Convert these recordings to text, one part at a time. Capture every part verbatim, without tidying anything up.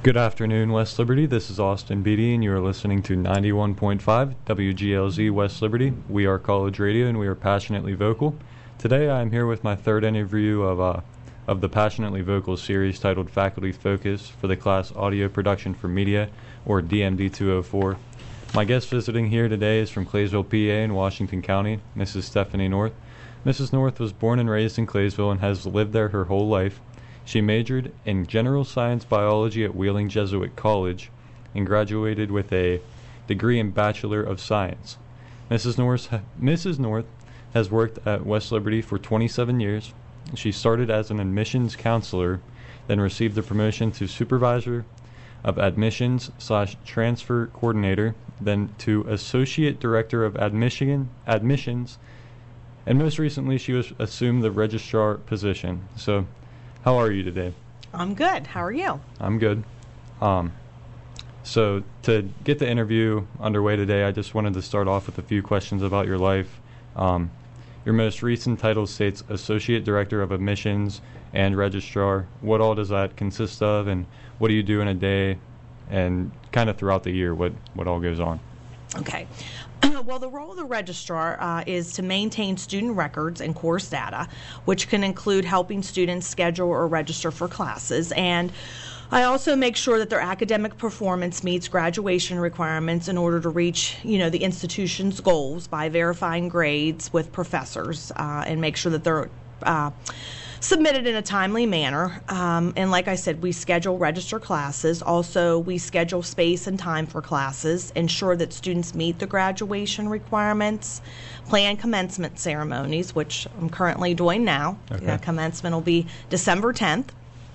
Good afternoon, West Liberty. This is Austin Beatty, and you are listening to ninety-one point five W G L Z West Liberty. We are college radio, and we are passionately vocal. Today, I am here with my third interview of uh, of the Passionately Vocal series titled Faculty Focus for the class Audio Production for Media, or D M D two oh four. My guest visiting here today is from Claysville, P A in Washington County, Missus Stephanie North. Missus North was born and raised in Claysville and has lived there her whole life. She majored in general science biology at Wheeling Jesuit College and graduated with a degree in Bachelor of Science. Missus North, Missus North has worked at West Liberty for twenty-seven years. She started as an admissions counselor, then received a promotion to supervisor of admissions slash transfer coordinator, then to associate director of admission admissions, and most recently she was assumed the registrar position. So, how are you today? I'm good. How are you? I'm good. Um, so to get the interview underway today, I just wanted to start off with a few questions about your life. Um, your most recent title states Associate Director of Admissions and Registrar. What all does that consist of, and what do you do in a day, and kind of throughout the year, what, what all goes on? Okay. Well, the role of the registrar uh, is to maintain student records and course data, which can include helping students schedule or register for classes. And I also make sure that their academic performance meets graduation requirements in order to reach, you know, the institution's goals by verifying grades with professors uh, and make sure that they're uh, submitted in a timely manner. Um, and like I said, we schedule register classes. Also, we schedule space and time for classes, ensure that students meet the graduation requirements, plan commencement ceremonies, which I'm currently doing now. Okay. Uh, commencement will be December tenth.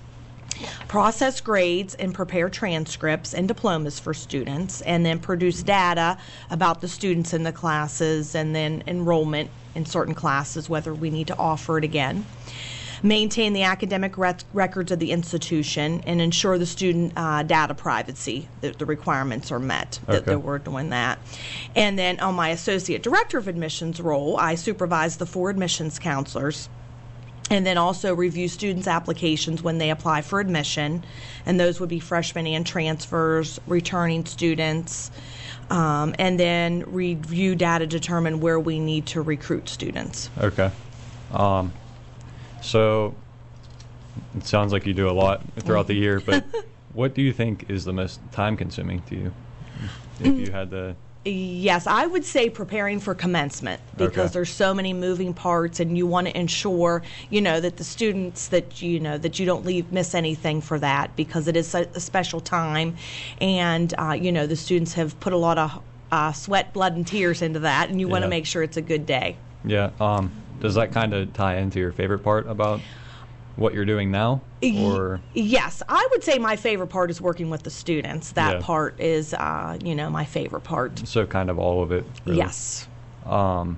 Process grades and prepare transcripts and diplomas for students, and then produce data about the students in the classes and then enrollment in certain classes, whether we need to offer it again. Maintain the academic rec- records of the institution and ensure the student uh, data privacy, that the requirements are met, that, Okay. that we're doing that. And then on my Associate Director of Admissions role, I supervise the four admissions counselors and then also review students' applications when they apply for admission, and those would be freshmen and transfers, returning students, um, and then review data to determine where we need to recruit students. Okay. Um, so it sounds like you do a lot throughout the year, but what do you think is the most time-consuming to you, if you had to? Yes, I would say preparing for commencement, because Okay. there's so many moving parts, and you want to ensure, you know, that the students that you know that you don't leave miss anything for that, because it is a, a special time, and uh, you know the students have put a lot of uh, sweat, blood, and tears into that, and you want Yeah. to make sure it's a good day. Yeah. Um, does that kind of tie into your favorite part about what you're doing now? Or Yes, I would say my favorite part is working with the students. That Yeah. part is, uh, you know, my favorite part. so kind of all of it? Really? Yes. Um,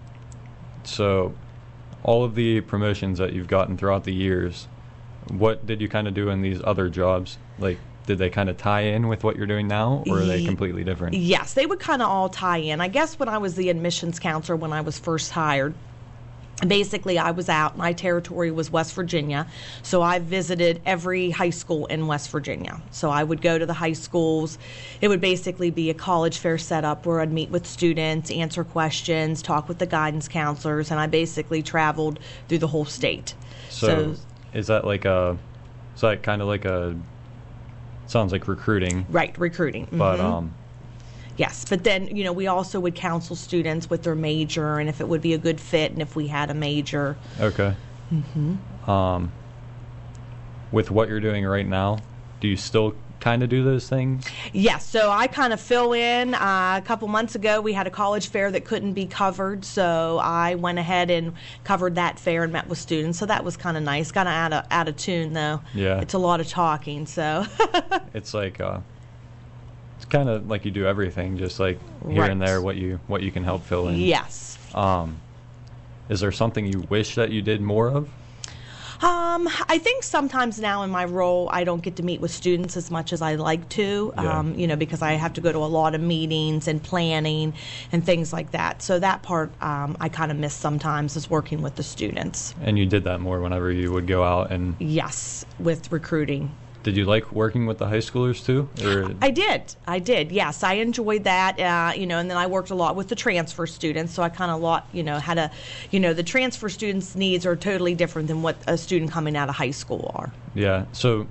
so all of the promotions that you've gotten throughout the years, what did you kind of do in these other jobs? Like, did they kind of tie in with what you're doing now, or are they Ye- completely different? Yes, they would kind of all tie in. I guess when I was the admissions counselor, when I was first hired, basically I was out. My territory was West Virginia, so I visited every high school in West Virginia. So I would go to the high schools. It would basically be a college fair setup where I'd meet with students, answer questions, talk with the guidance counselors, and I basically traveled through the whole state. So, is that like a, is that kind of like a, sounds like recruiting, right, recruiting. but Mhm. um, Yes, but then, you know, we also would counsel students with their major and if it would be a good fit and if we had a major. okay. Mm-hmm. Um, with what you're doing right now, do you still kind of do those things? Yes, so I kind of fill in. Uh, a couple months ago, we had a college fair that couldn't be covered, so I went ahead and covered that fair and met with students, so that was kind of nice. Kind of out of, out of tune, though. Yeah. It's a lot of talking, so. It's like, uh, it's kind of like you do everything, just like here and Right. there, what you what you can help fill in. Yes. Um, is there something you wish that you did more of? Um, I think sometimes now in my role, I don't get to meet with students as much as I like to, Yeah. um, you know, because I have to go to a lot of meetings and planning and things like that. So that part um, I kind of miss sometimes, is working with the students. And you did that more whenever you would go out and Yes, with recruiting. Did you like working with the high schoolers too? Or? I did. I did. Yes, I enjoyed that. Uh, you know, and then I worked a lot with the transfer students. So I kind of lot, you know, had a, you know, the transfer students' needs are totally different than what a student coming out of high school are. Yeah. So,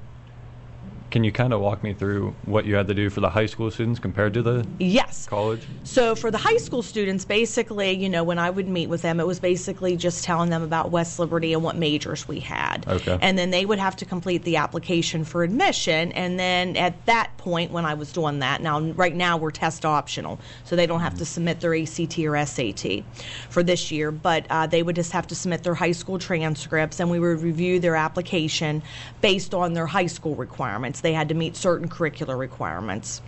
can you kind of walk me through what you had to do for the high school students compared to the yes. college? So for the high school students, basically, you know, when I would meet with them, it was basically just telling them about West Liberty and what majors we had. Okay. And then they would have to complete the application for admission. And then at that point, when I was doing that, now right now we're test optional, so they don't have to submit their A C T or S A T for this year, but uh, they would just have to submit their high school transcripts, and we would review their application based on their high school requirements. They had to meet certain curricular requirements.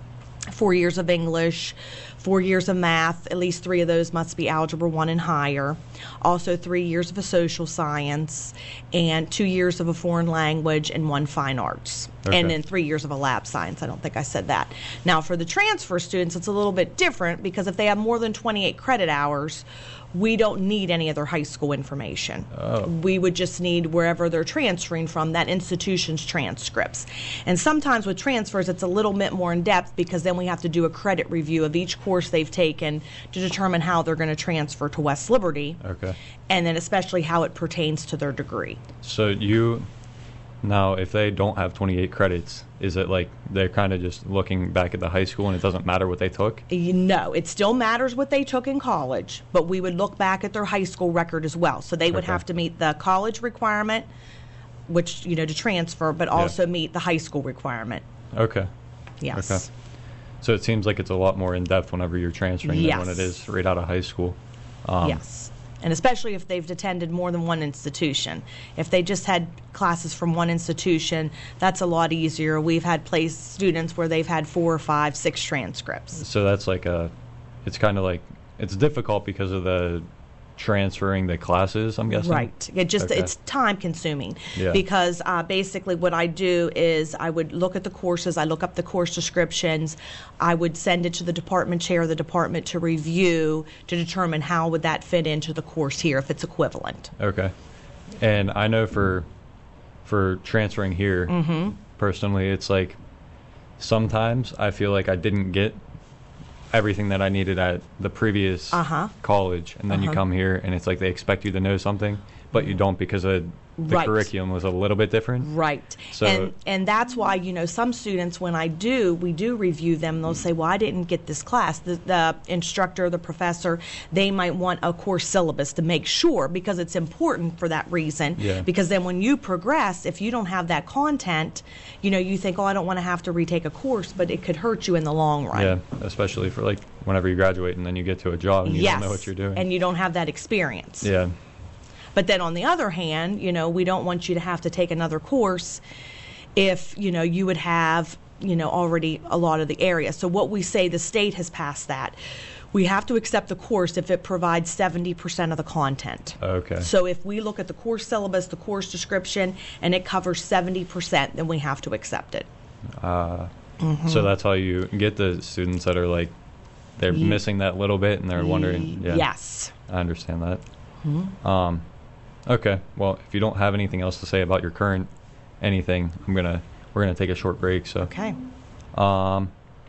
Four years of English, four years of math, at least three of those must be Algebra one and higher. Also three years of a social science, and two years of a foreign language, and one fine arts. Okay. And then three years of a lab science. I don't think I said that. Now for the transfer students, it's a little bit different because if they have more than twenty-eight credit hours, we don't need any of their high school information. Oh. We would just need wherever they're transferring from, that institution's transcripts. And sometimes with transfers, it's a little bit more in depth because then we have to do a credit review of each course they've taken to determine how they're going to transfer to West Liberty. Okay. And then especially how it pertains to their degree. So you, now if they don't have twenty-eight credits, is it like they're kind of just looking back at the high school and it doesn't matter what they took? You know, it still matters what they took in college, but we would look back at their high school record as well. So they would Okay. have to meet the college requirement, which, you know, to transfer, but also meet the high school requirement. Okay. Yes. Okay. So it seems like it's a lot more in depth whenever you're transferring than when Yes. it is right out of high school. Um, Yes. And especially if they've attended more than one institution. If they just had classes from one institution, that's a lot easier. We've had place students where they've had four or five, six transcripts. So that's like a, it's kind of like, it's difficult because of the transferring the classes, I'm guessing? Right. It just Okay. it's time consuming Yeah. because uh, basically what I do is I would look at the courses, I look up the course descriptions, I would send it to the department chair of the department to review to determine how would that fit into the course here if it's equivalent. Okay. And I know for for transferring here, Mm-hmm. personally, it's like sometimes I feel like I didn't get everything that I needed at the previous Uh-huh. college, and then you Uh-huh. come here and it's like they expect you to know something, but you don't because of the Right. curriculum was a little bit different. Right. So- and and that's why, you know, some students, when I do, we do review them, they'll say, well, I didn't get this class. The, the instructor, the professor, they might want a course syllabus to make sure because it's important for that reason. Yeah. Because then when you progress, if you don't have that content, you know, you think, oh, I don't want to have to retake a course, but it could hurt you in the long run. Yeah, especially for like whenever you graduate and then you get to a job and you yes. don't know what you're doing. And you don't have that experience. Yeah. But then on the other hand, you know, we don't want you to have to take another course if, you know, you would have, you know, already a lot of the area. So what we say, the state has passed that. We have to accept the course if it provides seventy percent of the content. Okay. So if we look at the course syllabus, the course description, and it covers seventy percent, then we have to accept it. Uh, Mm-hmm. So that's how you get the students that are like, they're Ye- missing that little bit and they're wondering. Yeah, Yes. I understand that. Mm-hmm. Um, okay. Well, if you don't have anything else to say about your current anything, I'm gonna we're gonna take a short break. So. Okay. Um.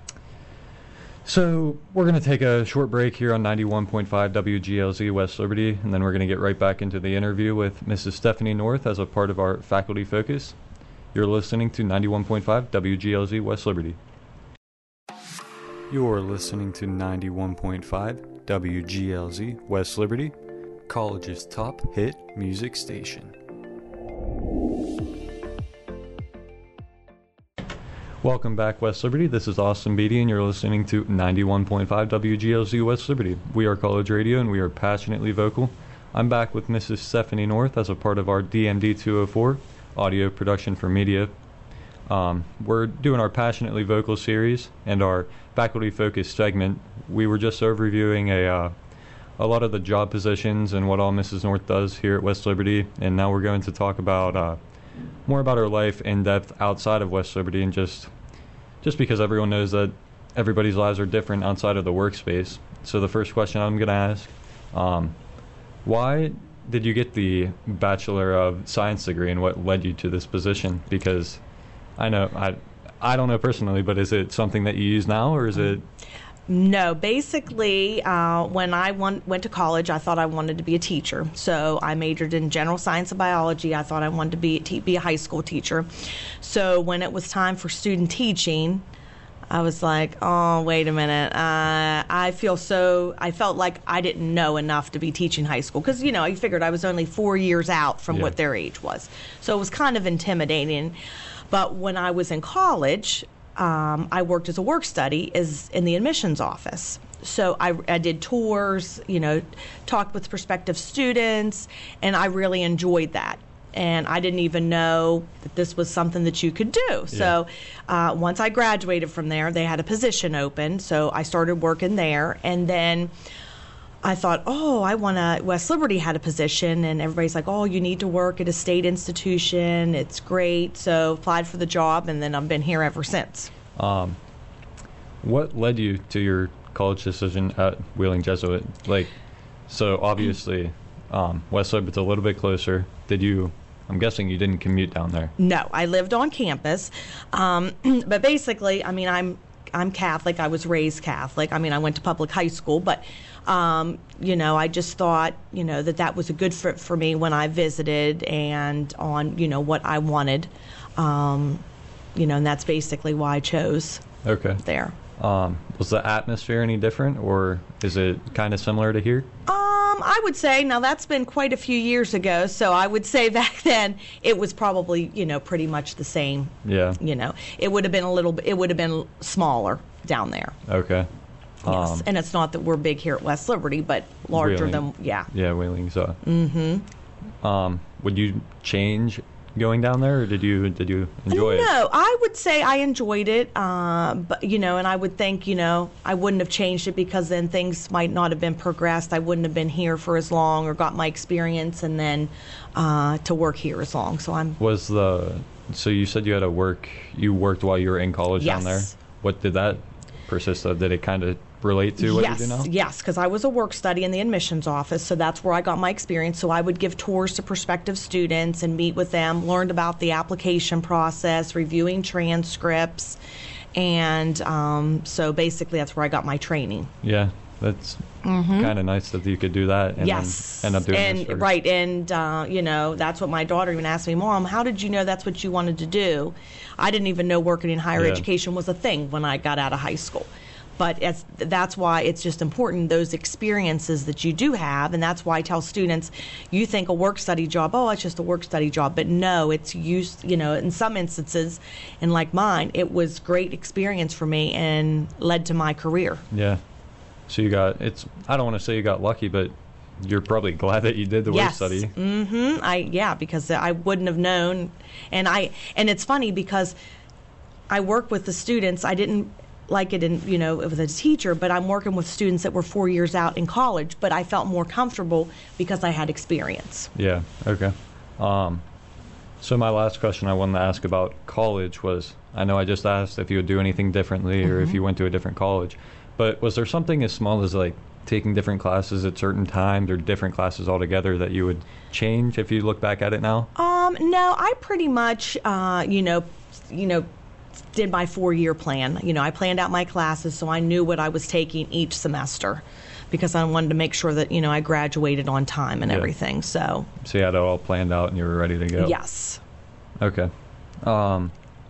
So we're gonna take a short break here on ninety-one point five W G L Z West Liberty, and then we're gonna get right back into the interview with Missus Stephanie North as a part of our faculty focus. You're listening to ninety-one point five W G L Z West Liberty. You're listening to ninety-one point five W G L Z West Liberty, college's top hit music station. Welcome back, West Liberty. This is Austin Beatty, and you're listening to ninety-one point five W G L Z West Liberty. We are college radio, and we are passionately vocal. I'm back with Missus Stephanie North as a part of our D M D two oh four, Audio Production for Media. Um, we're doing our Passionately Vocal series and our faculty-focused segment. We were just overviewing a uh, a lot of the job positions and what all Missus North does here at West Liberty, and now we're going to talk about uh, more about her life in depth outside of West Liberty, and just just because everyone knows that everybody's lives are different outside of the workspace. So the first question I'm going to ask, um, why did you get the Bachelor of Science degree, and what led you to this position? Because I know I I don't know personally, but is it something that you use now, or is it? No, basically, uh, when I went, went to college, I thought I wanted to be a teacher. So I majored in general science and biology. I thought I wanted to be, te- be a high school teacher. So when it was time for student teaching, I was like, oh, wait a minute. Uh, I feel so, I felt like I didn't know enough to be teaching high school. Because, you know, I figured I was only four years out from Yeah. what their age was. So it was kind of intimidating. But when I was in college, Um, I worked as a work study as in the admissions office. So I, I did tours, you know, talked with prospective students, and I really enjoyed that. And I didn't even know that this was something that you could do. So uh, once I graduated from there, they had a position open. So I started working there, and then I thought, oh, I want to. West Liberty had a position, and everybody's like, oh, you need to work at a state institution. It's great. So applied for the job, and then I've been here ever since. Um, what led you to your college decision at Wheeling Jesuit? Like, so obviously, um, West Liberty's a little bit closer. Did you? I'm guessing you didn't commute down there. No, I lived on campus, um, but basically, I mean, I'm I'm Catholic. I was raised Catholic. I mean, I went to public high school, but um, you know, I just thought, you know, that that was a good fit for me when I visited and on, you know, what I wanted, um, you know, and that's basically why I chose Okay. there. Um, was the atmosphere any different, or is it kind of similar to here? Um, I would say, now that's been quite a few years ago, so I would say back then it was probably, you know, pretty much the same. Yeah. You know, it would have been a little bit, it would have been smaller down there. Okay. Yes, Um, and it's not that we're big here at West Liberty, but larger Wheeling. than, yeah. Yeah, Wheeling. So. Mm-hmm. Um, would you change going down there, or did you did you enjoy it? No, I would say I enjoyed it, uh, but you know, and I would think, you know, I wouldn't have changed it because then things might not have been progressed. I wouldn't have been here for as long or got my experience and then uh, to work here as long. So I'm Was the so you said you had to work? You worked while you were in college down there. Yes. What did that persist of? Did it kind of relate to what yes, you do now? yes, because I was a work study in the admissions office, so that's where I got my experience. So I would give tours to prospective students and meet with them, learned about the application process, reviewing transcripts, and um, so basically that's where I got my training. Yeah, that's kind of nice that you could do that and Mm-hmm. Yes, then end up doing and this for- right, and uh, you know, that's what my daughter even asked me, Mom, how did you know that's what you wanted to do? I didn't even know working in higher Yeah. education was a thing when I got out of high school. But it's, that's why it's just important, those experiences that you do have, and that's why I tell students, you think a work study job, oh, it's just a work study job, but no, it's used, you know, in some instances, and like mine, it was great experience for me and led to my career. Yeah. So you got it's. I don't want to say you got lucky, but you're probably glad that you did the work Yes. study. Mm-hmm. I yeah, because I wouldn't have known, and I and it's funny because I work with the students. I didn't like it in, you know, with a teacher, but I'm working with students that were four years out in college, but I felt more comfortable because I had experience. Yeah. Okay. Um, so my last question I wanted to ask about college was, I know I just asked if you would do anything differently or if you went to a different college, but was there something as small as like taking different classes at certain times or different classes altogether that you would change if you look back at it now? Um, no, I pretty much, uh, you know, you know, did my four-year plan. You know, I planned out my classes so I knew what I was taking each semester because I wanted to make sure that, you know, I graduated on time and Yeah. everything. So, So you had it all planned out and you were ready to go? yes. Okay. Um,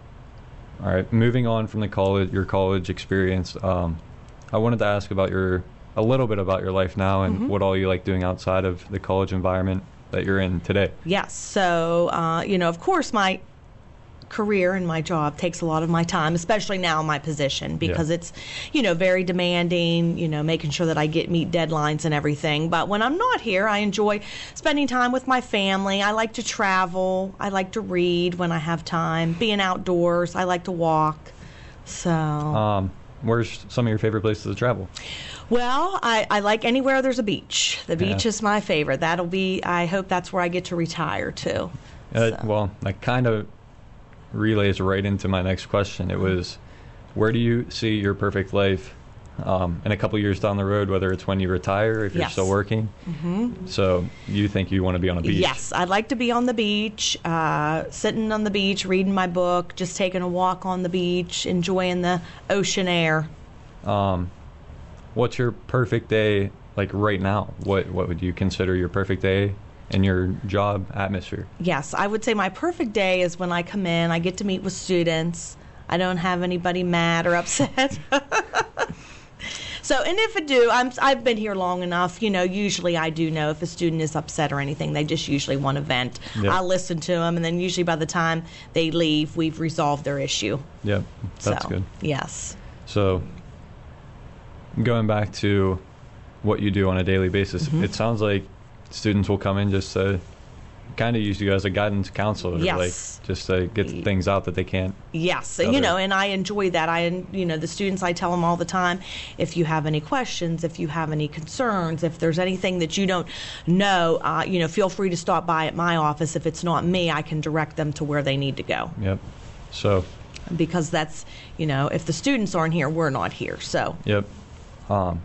all right. Moving on from the college, your college experience, um, I wanted to ask about your a little bit about your life now and what all you like doing outside of the college environment that you're in today. Yes. So, uh, you know, of course, my career and my job takes a lot of my time, especially now in my position, because Yeah. it's, you know, very demanding, you know, making sure that I get meet deadlines and everything. But when I'm not here, I enjoy spending time with my family. I like to travel. I like to read when I have time, being outdoors. I like to walk. So, Um, where's some of your favorite places to travel? well, I, I like anywhere there's a beach. The beach Yeah. is my favorite. That'll be, I hope that's where I get to retire to. Uh, So. well, that kind of relays right into my next question. It was, where do you see your perfect life um, in a couple years down the road, whether it's when you retire, if you're Yes. still working. Mm-hmm. So you think you want to be on a beach? Yes, I'd like to be on the beach, uh, sitting on the beach, reading my book, just taking a walk on the beach, enjoying the ocean air. Um, what's your perfect day like right now? What what would you consider your perfect day in your job atmosphere? Yes, I would say my perfect day is when I come in, I get to meet with students. I don't have anybody mad or upset. So, and if I do, I'm, I've been here long enough, you know, usually I do know if a student is upset or anything. They just usually want to vent. Yeah. I'll listen to them, and then usually by the time they leave, we've resolved their issue. Yep, that's so, good. Yes. So going back to what you do on a daily basis, Mm-hmm. it sounds like students will come in just to kind of use you as a guidance counselor, Yes. like just to get the things out that they can't. Yes, Other- you know, and I enjoy that. I, you know, the students, I tell them all the time, if you have any questions, if you have any concerns, if there's anything that you don't know, uh, you know, feel free to stop by at my office. If it's not me, I can direct them to where they need to go. Yep. So, Because that's, you know, if the students aren't here, we're not here. So, yep. Um,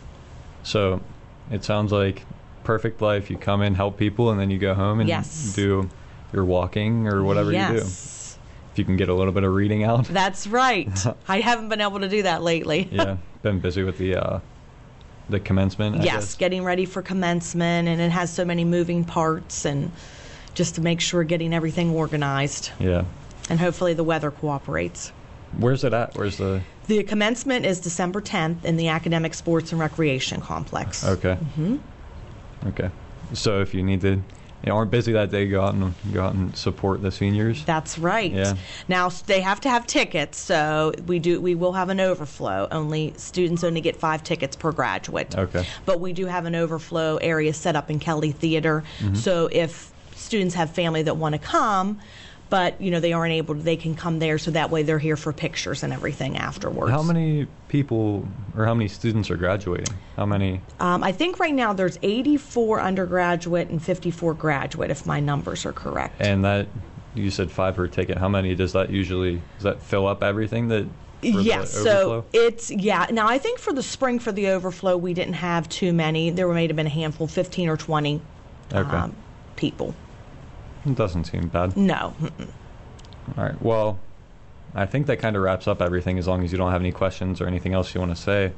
so it sounds like perfect life. You come in, help people, and then you go home and Yes. do your walking or whatever you do. yes, If you can get a little bit of reading out. that's right. I haven't been able to do that lately. Yeah, been busy with the uh, the commencement. I Yes, guess. getting ready for commencement, and it has so many moving parts, and just to make sure getting everything organized. Yeah. And hopefully the weather cooperates. Where's it at? Where's the? The commencement is December tenth in the Academic Sports and Recreation Complex. Okay. hmm Okay. So if you need to, you know, aren't busy that day, go out and go out and support the seniors. That's right. Yeah. Now s- they have to have tickets, so we do. We will have an overflow. Only students only get five tickets per graduate. Okay. But we do have an overflow area set up in Kelly Theater. Mm-hmm. So if students have family that want to come, but you know they aren't able to, they can come there. So that way they're here for pictures and everything afterwards. How many people or how many students are graduating? How many? Um, I think right now there's eighty-four undergraduate and fifty-four graduate, if my numbers are correct. And that you said five per ticket. How many does that usually? Does that fill up everything that? For Yes, the so overflow? it's, yeah. Now, I think for the spring, for the overflow, we didn't have too many. There may have been a handful, fifteen or twenty Okay. um, people. It doesn't seem bad. No. Mm-mm. All right. Well, I think that kind of wraps up everything. As long as you don't have any questions or anything else you want to say.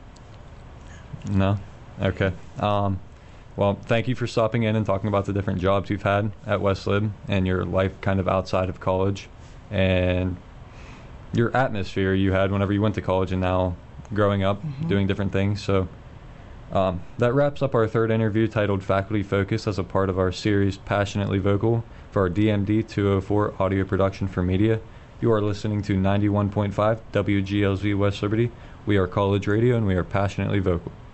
No. Okay. Um, well, thank you for stopping in and talking about the different jobs you've had at West Lib and your life kind of outside of college, and your atmosphere you had whenever you went to college and now growing up doing different things. So um, that wraps up our third interview titled Faculty Focus as a part of our series Passionately Vocal for our D M D two oh four audio production for media. You are listening to ninety-one point five W G L Z West Liberty. We are College Radio and we are passionately vocal.